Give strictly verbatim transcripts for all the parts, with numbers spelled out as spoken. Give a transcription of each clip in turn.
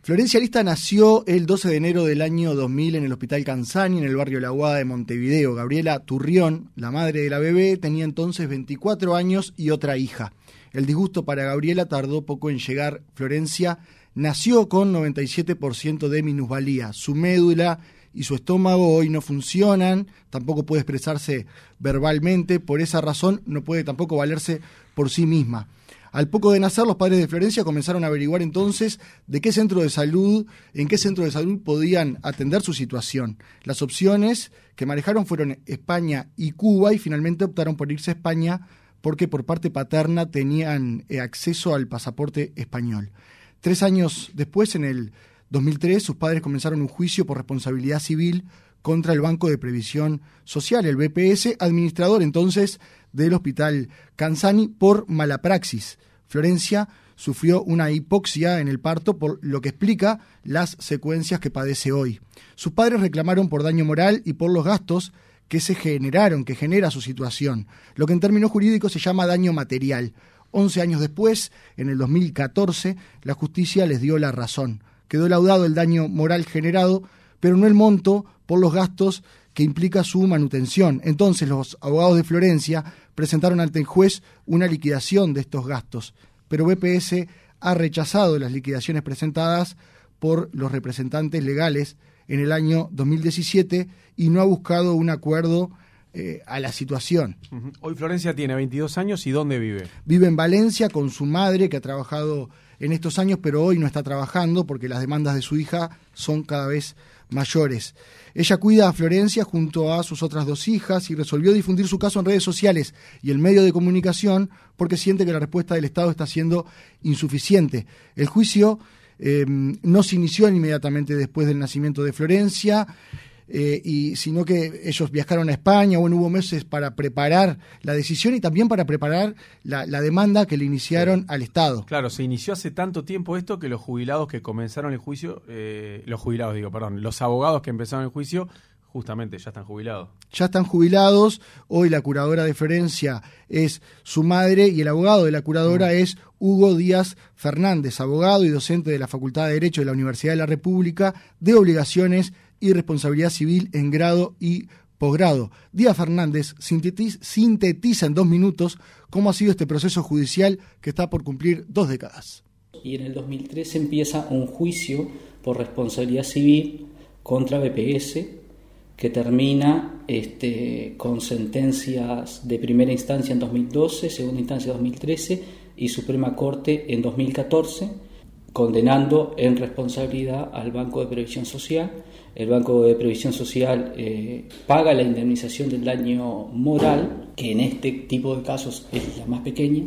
Florencia Arista nació el doce de enero del año dos mil en el Hospital Canzani, en el barrio La Aguada de Montevideo. Gabriela Turrión, la madre de la bebé, tenía entonces veinticuatro años y otra hija. El disgusto para Gabriela tardó poco en llegar. Florencia nació con noventa y siete por ciento de minusvalía. Su médula y su estómago hoy no funcionan, tampoco puede expresarse verbalmente, por esa razón no puede tampoco valerse por sí misma. Al poco de nacer, los padres de Florencia comenzaron a averiguar entonces de qué centro de salud, en qué centro de salud podían atender su situación. Las opciones que manejaron fueron España y Cuba y finalmente optaron por irse a España porque por parte paterna tenían acceso al pasaporte español. Tres años después, en el dos mil tres, sus padres comenzaron un juicio por responsabilidad civil contra el Banco de Previsión Social, el B P S, administrador entonces del Hospital Canzani, por mala praxis. Florencia sufrió una hipoxia en el parto, por lo que explica las secuencias que padece hoy. Sus padres reclamaron por daño moral y por los gastos que se generaron, que genera su situación, lo que en términos jurídicos se llama daño material. Once años después, en el dos mil catorce, la justicia les dio la razón. Quedó laudado el daño moral generado, pero no el monto por los gastos que implica su manutención. Entonces los abogados de Florencia presentaron ante el juez una liquidación de estos gastos, pero B P S ha rechazado las liquidaciones presentadas por los representantes legales en el año dos mil diecisiete y no ha buscado un acuerdo eh, a la situación. Uh-huh. Hoy Florencia tiene veintidós años y ¿dónde vive? Vive en Valencia con su madre, que ha trabajado en estos años, pero hoy no está trabajando porque las demandas de su hija son cada vez mayores. Ella cuida a Florencia junto a sus otras dos hijas y resolvió difundir su caso en redes sociales y en medios de comunicación porque siente que la respuesta del Estado está siendo insuficiente. El juicio eh, no se inició inmediatamente después del nacimiento de Florencia, Eh, y sino que ellos viajaron a España. Bueno, hubo meses para preparar la decisión y también para preparar la, la demanda que le iniciaron sí. al Estado. Claro, se inició hace tanto tiempo esto que los jubilados que comenzaron el juicio, eh, los jubilados digo, perdón, los abogados que empezaron el juicio, justamente ya están jubilados. Ya están jubilados. Hoy la curadora de Florencia es su madre y el abogado de la curadora mm. es Hugo Díaz Fernández, abogado y docente de la Facultad de Derecho de la Universidad de la República, de obligaciones y responsabilidad civil en grado y posgrado. Díaz Fernández sintetiza, sintetiza en dos minutos cómo ha sido este proceso judicial que está por cumplir dos décadas. Y en el dos mil trece empieza un juicio por responsabilidad civil contra B P S que termina este, con sentencias de primera instancia en dos mil doce, segunda instancia en dos mil trece y Suprema Corte en dos mil catorce, condenando en responsabilidad al Banco de Previsión Social. El Banco de Previsión Social eh, paga la indemnización del daño moral, que en este tipo de casos es la más pequeña,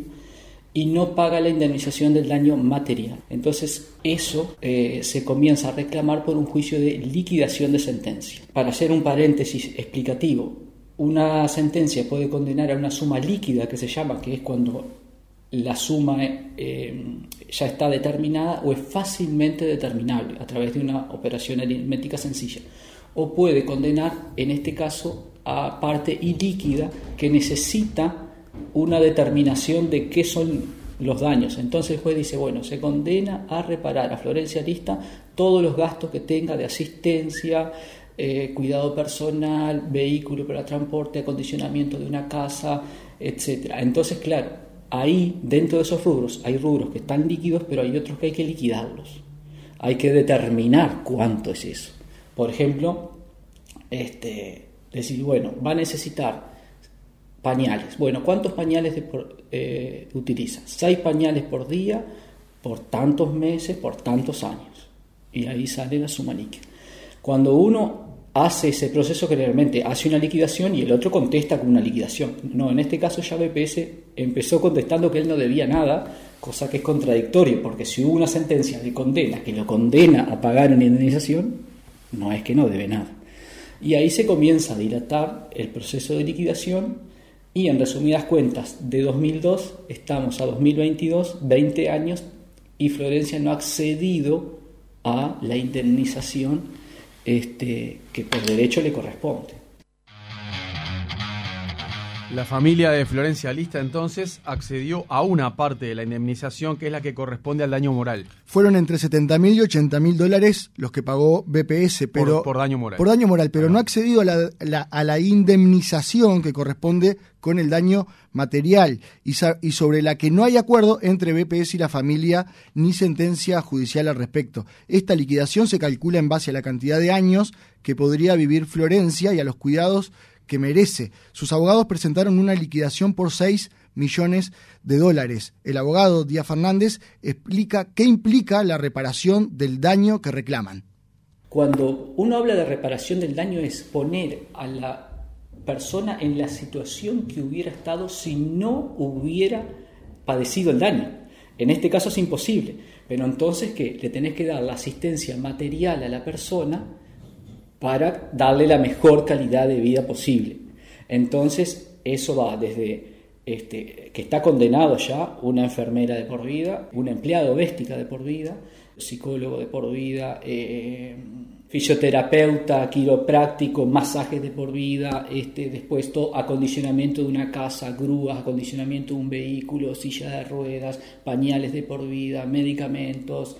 y no paga la indemnización del daño material. Entonces eso eh, se comienza a reclamar por un juicio de liquidación de sentencia. Para hacer un paréntesis explicativo, una sentencia puede condenar a una suma líquida que se llama, que es cuando la suma eh, ya está determinada o es fácilmente determinable a través de una operación aritmética sencilla, o puede condenar en este caso a parte ilíquida que necesita una determinación de qué son los daños. Entonces el juez dice, bueno, se condena a reparar a Florencia Arista todos los gastos que tenga de asistencia, eh, cuidado personal, vehículo para transporte, acondicionamiento de una casa, etcétera. Entonces, claro, ahí, dentro de esos rubros, hay rubros que están líquidos, pero hay otros que hay que liquidarlos. Hay que determinar cuánto es eso. Por ejemplo, este, decir, bueno, va a necesitar pañales. Bueno, ¿cuántos pañales de por, eh, utiliza? Seis pañales por día, por tantos meses, por tantos años. Y ahí sale la suma líquida. Cuando uno hace ese proceso, que realmente hace una liquidación y el otro contesta con una liquidación. No, en este caso ya B P S empezó contestando que él no debía nada, cosa que es contradictorio, porque si hubo una sentencia de condena que lo condena a pagar una indemnización, no es que no debe nada. Y ahí se comienza a dilatar el proceso de liquidación y, en resumidas cuentas, de dos mil dos estamos a dos mil veintidós, veinte años, y Florencia no ha accedido a la indemnización Este, que por derecho le corresponde. La familia de Florencia Lista entonces accedió a una parte de la indemnización que es la que corresponde al daño moral. Fueron entre setenta mil y ochenta mil dólares los que pagó B P S, pero por, por daño moral. Por daño moral, pero ah. no ha accedido a la, la, a la indemnización que corresponde con el daño material y, y sobre la que no hay acuerdo entre B P S y la familia ni sentencia judicial al respecto. Esta liquidación se calcula en base a la cantidad de años que podría vivir Florencia y a los cuidados que merece. Sus abogados presentaron una liquidación por seis millones de dólares. El abogado Díaz Fernández explica qué implica la reparación del daño que reclaman. Cuando uno habla de reparación del daño es poner a la persona en la situación que hubiera estado si no hubiera padecido el daño. En este caso es imposible, pero entonces ¿qué? Le tenés que dar la asistencia material a la persona para darle la mejor calidad de vida posible. Entonces, eso va desde este, que está condenado ya, una enfermera de por vida, una empleada doméstica de por vida, psicólogo de por vida, eh, fisioterapeuta, quiropráctico, masajes de por vida, este, después todo, acondicionamiento de una casa, grúas, acondicionamiento de un vehículo, silla de ruedas, pañales de por vida, medicamentos.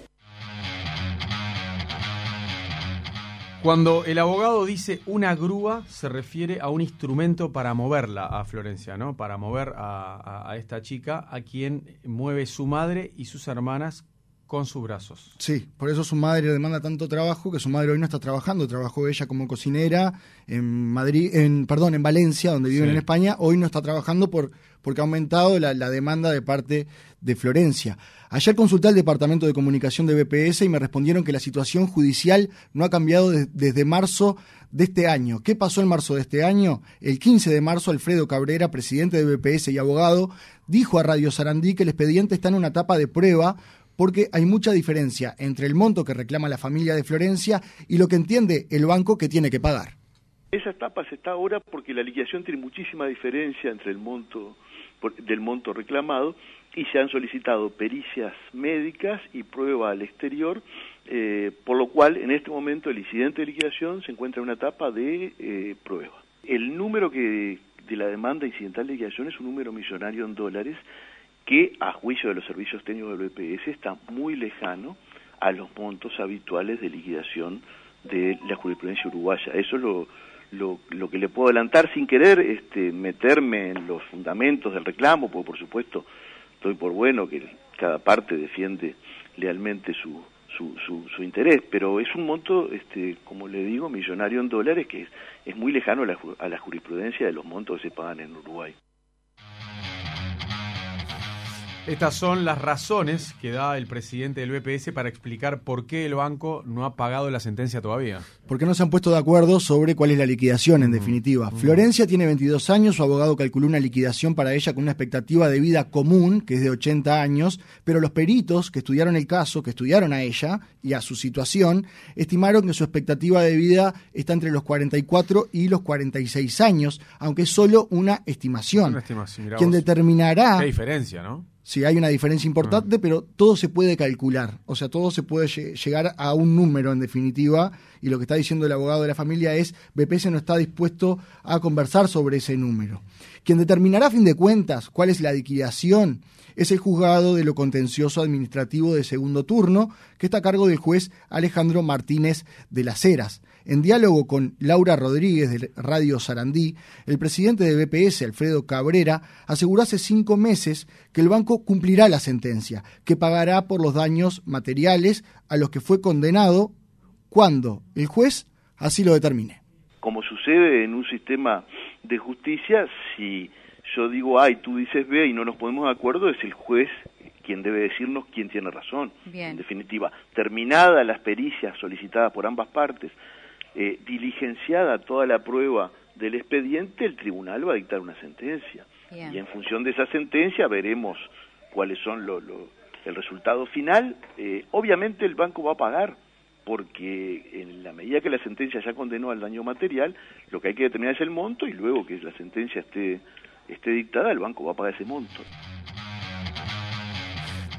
Cuando el abogado dice una grúa, se refiere a un instrumento para moverla a Florencia, ¿no? Para mover a, a, a esta chica, a quien mueve su madre y sus hermanas con sus brazos. Sí, por eso su madre le demanda tanto trabajo, que su madre hoy no está trabajando. Trabajó ella como cocinera en Madrid, en perdón, en Valencia, donde viven sí. en España. Hoy no está trabajando por porque ha aumentado la, la demanda de parte de Florencia. Ayer consulté al Departamento de Comunicación de B P S y me respondieron que la situación judicial no ha cambiado de, desde marzo de este año. ¿Qué pasó en marzo de este año? El quince de marzo, Alfredo Cabrera, presidente de B P S y abogado, dijo a Radio Sarandí que el expediente está en una etapa de prueba porque hay mucha diferencia entre el monto que reclama la familia de Florencia y lo que entiende el banco que tiene que pagar. Esa etapa se está ahora porque la liquidación tiene muchísima diferencia entre el monto del monto reclamado y se han solicitado pericias médicas y prueba al exterior, eh, por lo cual en este momento el incidente de liquidación se encuentra en una etapa de eh, prueba. El número que de la demanda incidental de liquidación es un número millonario en dólares que a juicio de los servicios técnicos del B P S está muy lejano a los montos habituales de liquidación de la jurisprudencia uruguaya. Eso es lo Lo, lo que le puedo adelantar sin querer este, meterme en los fundamentos del reclamo, porque por supuesto estoy por bueno que cada parte defiende lealmente su, su, su, su interés, pero es un monto, este, como le digo, millonario en dólares que es, es muy lejano a la, a la jurisprudencia de los montos que se pagan en Uruguay. Estas son las razones que da el presidente del B P S para explicar por qué el banco no ha pagado la sentencia todavía. Porque no se han puesto de acuerdo sobre cuál es la liquidación, en mm, definitiva. Mm. Florencia tiene veintidós años, su abogado calculó una liquidación para ella con una expectativa de vida común, que es de ochenta años, pero los peritos que estudiaron el caso, que estudiaron a ella y a su situación, estimaron que su expectativa de vida está entre los cuarenta y cuatro y los cuarenta y seis años, aunque es solo una estimación. Una estimación, mirá Quien vos. determinará... Qué diferencia, ¿no? Sí, hay una diferencia importante, mm. pero todo se puede calcular, o sea, todo se puede lle- llegar a un número en definitiva, y lo que está diciendo el abogado de la familia es B P S no está dispuesto a conversar sobre ese número. Quien determinará a fin de cuentas cuál es la liquidación es el juzgado de lo contencioso administrativo de segundo turno, que está a cargo del juez Alejandro Martínez de las Heras. En diálogo con Laura Rodríguez de Radio Sarandí, el presidente de B P S, Alfredo Cabrera, aseguró hace cinco meses que el banco cumplirá la sentencia, que pagará por los daños materiales a los que fue condenado cuando el juez así lo determine. Como sucede en un sistema de justicia, si yo digo A y tú dices B y no nos ponemos de acuerdo, es el juez quien debe decirnos quién tiene razón. Bien. En definitiva, terminadas las pericias solicitadas por ambas partes, eh, diligenciada toda la prueba del expediente, el tribunal va a dictar una sentencia. Bien. Y en función de esa sentencia veremos cuáles son lo, lo, el resultado final. Eh, obviamente el banco va a pagar, porque en la medida que la sentencia ya condenó al daño material, lo que hay que determinar es el monto, y luego que la sentencia esté, esté dictada, el banco va a pagar ese monto.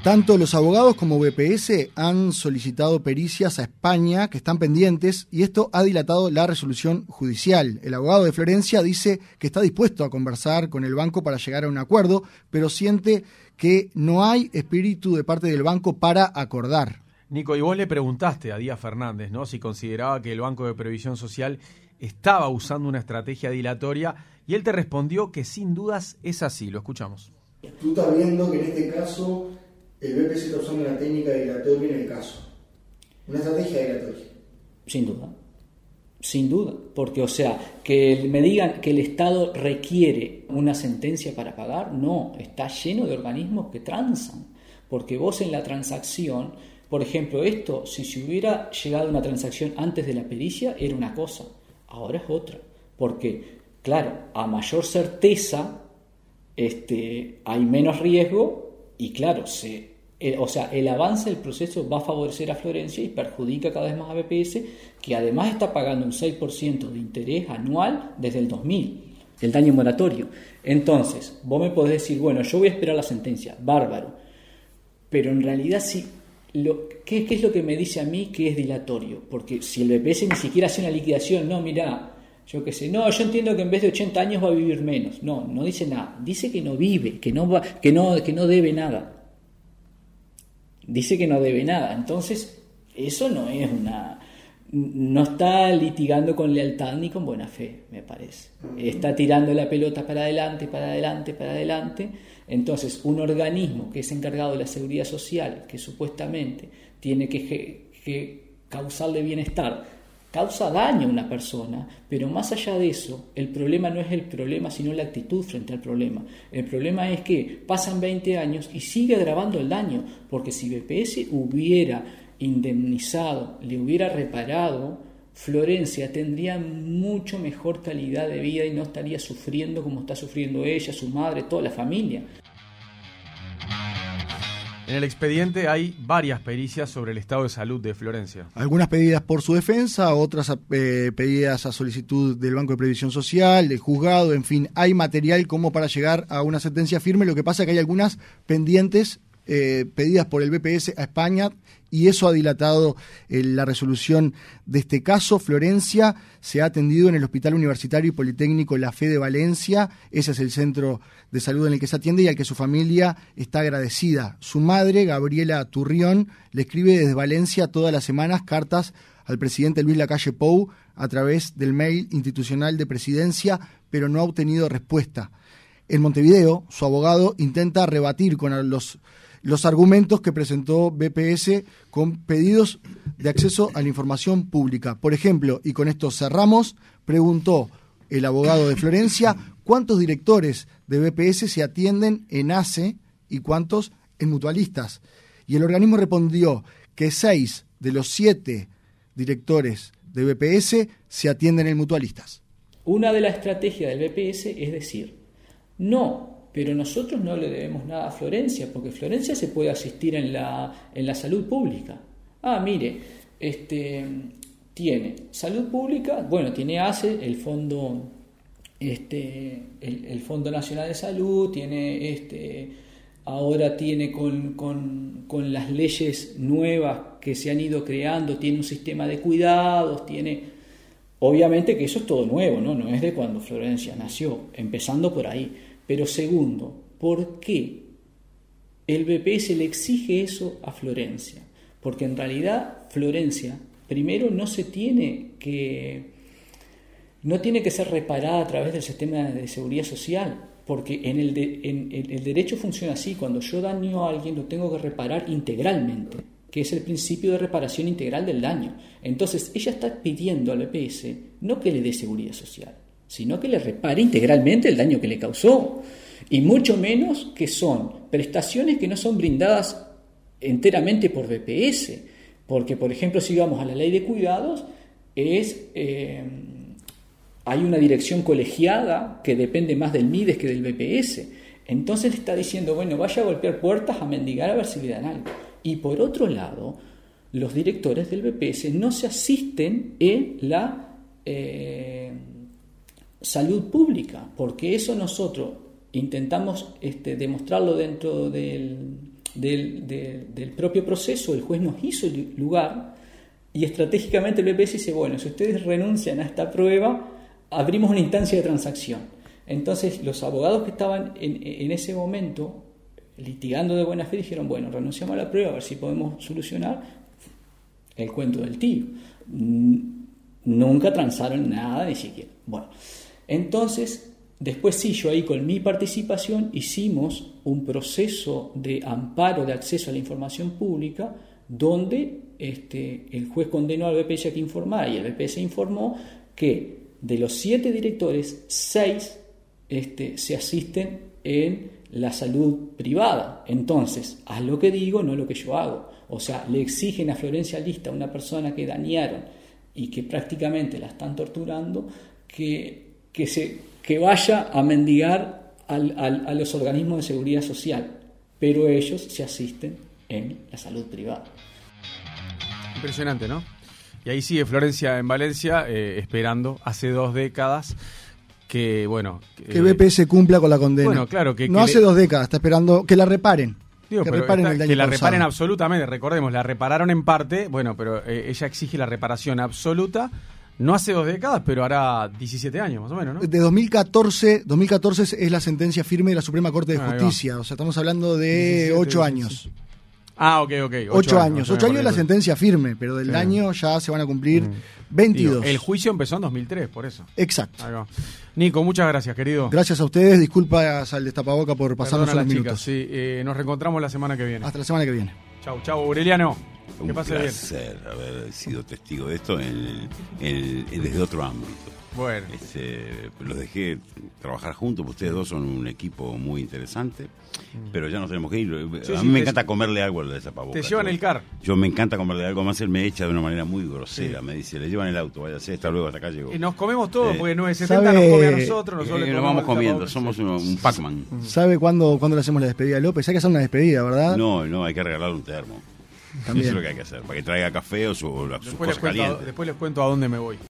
Tanto los abogados como B P S han solicitado pericias a España que están pendientes y esto ha dilatado la resolución judicial. El abogado de Florencia dice que está dispuesto a conversar con el banco para llegar a un acuerdo, pero siente que no hay espíritu de parte del banco para acordar. Nico, y vos le preguntaste a Díaz Fernández, ¿no?, si consideraba que el Banco de Previsión Social estaba usando una estrategia dilatoria, y él te respondió que sin dudas es así. Lo escuchamos. Tú estás viendo que en este caso el B P S está usando una técnica dilatoria en el caso, una estrategia dilatoria. Sin duda, sin duda, porque o sea, que me digan que el Estado requiere una sentencia para pagar, no, está lleno de organismos que transan, porque vos en la transacción, por ejemplo, esto, si se hubiera llegado a una transacción antes de la pericia, era una cosa, ahora es otra, porque, claro, a mayor certeza este, hay menos riesgo y, claro, se... El, o sea, el avance del proceso va a favorecer a Florencia y perjudica cada vez más a B P S, que además está pagando un seis por ciento de interés anual desde el dos mil, el daño moratorio. Entonces, vos me podés decir, bueno, yo voy a esperar la sentencia, bárbaro, pero en realidad sí, lo, ¿qué, ¿qué es lo que me dice a mí que es dilatorio? Porque si el B P S ni siquiera hace una liquidación, no, mirá, yo qué sé, no, yo entiendo que en vez de ochenta años va a vivir menos, no, no dice nada, dice que no vive, que no, va, que no, que no debe nada. Dice que no debe nada, entonces eso no es una... no está litigando con lealtad ni con buena fe, me parece. Está tirando la pelota para adelante, para adelante, para adelante. Entonces, un organismo que es encargado de la seguridad social, que supuestamente tiene que, que causarle bienestar, causa daño a una persona, pero más allá de eso, el problema no es el problema, sino la actitud frente al problema. El problema es que pasan veinte años y sigue agravando el daño, porque si B P S hubiera indemnizado, le hubiera reparado, Florencia tendría mucho mejor calidad de vida y no estaría sufriendo como está sufriendo ella, su madre, toda la familia. En el expediente hay varias pericias sobre el estado de salud de Florencia. Algunas pedidas por su defensa, otras eh, pedidas a solicitud del Banco de Previsión Social, del juzgado, en fin, hay material como para llegar a una sentencia firme. Lo que pasa es que hay algunas pendientes eh, pedidas por el B P S a España y eso ha dilatado eh, la resolución de este caso. Florencia se ha atendido en el Hospital Universitario y Politécnico La Fe de Valencia. Ese es el centro de salud en el que se atiende y al que su familia está agradecida. Su madre, Gabriela Turrión, le escribe desde Valencia todas las semanas cartas al presidente Luis Lacalle Pou a través del mail institucional de Presidencia, pero no ha obtenido respuesta. En Montevideo, su abogado intenta rebatir con los, los argumentos que presentó B P S con pedidos de acceso a la información pública. Por ejemplo, y con esto cerramos, preguntó el abogado de Florencia cuántos directores de B P S se atienden en A C E y cuántos en mutualistas. Y el organismo respondió que seis de los siete directores de B P S se atienden en mutualistas. Una de las estrategias del B P S es decir, no, pero nosotros no le debemos nada a Florencia, porque Florencia se puede asistir en la, en la salud pública. Ah, mire, este, tiene salud pública, bueno, tiene A C E, el Fondo, este, el, el Fondo Nacional de Salud, tiene este, ahora tiene con, con, con las leyes nuevas que se han ido creando, tiene un sistema de cuidados, tiene... Obviamente que eso es todo nuevo, ¿no? No es de cuando Florencia nació, empezando por ahí. Pero segundo, ¿por qué el B P S le exige eso a Florencia? Porque en realidad Florencia, primero, no se tiene que, no tiene que ser reparada a través del sistema de seguridad social, porque en el, de, en, en el derecho funciona así: cuando yo daño a alguien lo tengo que reparar integralmente, que es el principio de reparación integral del daño. Entonces, ella está pidiendo al B P S no que le dé seguridad social, sino que le repare integralmente el daño que le causó, y mucho menos que son prestaciones que no son brindadas enteramente por B P S, porque, por ejemplo, si vamos a la ley de cuidados, es eh, hay una dirección colegiada que depende más del MIDES que del B P S. Entonces le está diciendo, bueno, vaya a golpear puertas, a mendigar a ver si le dan algo. Y por otro lado, los directores del B P S no se asisten en la eh, salud pública, porque eso nosotros intentamos este, demostrarlo dentro del, del, de, del propio proceso, el juez nos hizo lugar y estratégicamente el B P S dice, bueno, si ustedes renuncian a esta prueba, abrimos una instancia de transacción. Entonces los abogados que estaban en, en ese momento litigando de buena fe dijeron, bueno, renunciamos a la prueba a ver si podemos solucionar el cuento del tío. Nunca transaron nada ni siquiera. Bueno, entonces después sí, yo ahí con mi participación hicimos un proceso de amparo de acceso a la información pública donde este, el juez condenó al B P S a que informara y el B P S informó que de los siete directores, seis este, se asisten en la salud privada. Entonces, haz lo que digo, no lo que yo hago. O sea, le exigen a Florencia Lista, una persona que dañaron y que prácticamente la están torturando, que, que, se, que vaya a mendigar al, al, a los organismos de seguridad social. Pero ellos se asisten en la salud privada. Impresionante, ¿no? Y ahí sigue Florencia en Valencia, eh, esperando hace dos décadas que, bueno... Que eh, B P S cumpla con la condena. Bueno, claro, que... No que hace le... dos décadas, está esperando que la reparen. Digo, que pero reparen está, el daño que la causado. reparen absolutamente, recordemos, la repararon en parte, bueno, pero eh, ella exige la reparación absoluta, no hace dos décadas, pero hará diecisiete años más o menos, ¿no? De dos mil catorce, dos mil catorce es la sentencia firme de la Suprema Corte de Ah, Justicia, o sea, estamos hablando de diecisiete, ocho diecisiete. años. Ah, ok, ok. Ocho, ocho años. Ocho años es la por sentencia firme, pero del sí. año ya se van a cumplir Mm. veintidós. Digo, el juicio empezó en dos mil tres, por eso. Exacto. Ahí va. Nico, muchas gracias, querido. Gracias a ustedes, disculpas al Destapaboca por pasarnos Perdona a unos las minutos. chicas, sí, eh, nos reencontramos la semana que viene. Hasta la semana que viene. Chau, chau, Aureliano. Que Un pase bien. placer haber sido testigo de esto en el- en- desde otro ámbito. Bueno, Este, los dejé trabajar juntos, porque ustedes dos son un equipo muy interesante, pero ya nos tenemos que ir. Sí, a sí, mí me te- encanta comerle algo al de Zapaboca. te llevan Yo- el car. Yo me encanta comerle algo, más él me echa de una manera muy grosera. Sí. Me dice, le llevan el auto, váyase, hasta luego, hasta acá llegó. Y nos comemos todo, Eh, porque nueve setenta ¿sabe? nos come a nosotros, nosotros Eh, le lo comemos vamos al comiendo, Zapaboca. somos uno- un Pac-Man. ¿Sabe cuándo, cuándo le hacemos la despedida de López? Hay que hacer una despedida, ¿verdad? No, no, hay que regalarle un termo. También. Eso es lo que hay que hacer, para que traiga café o su o la- sus Después les, cosas cuento, a- calientes. después les cuento a dónde me voy.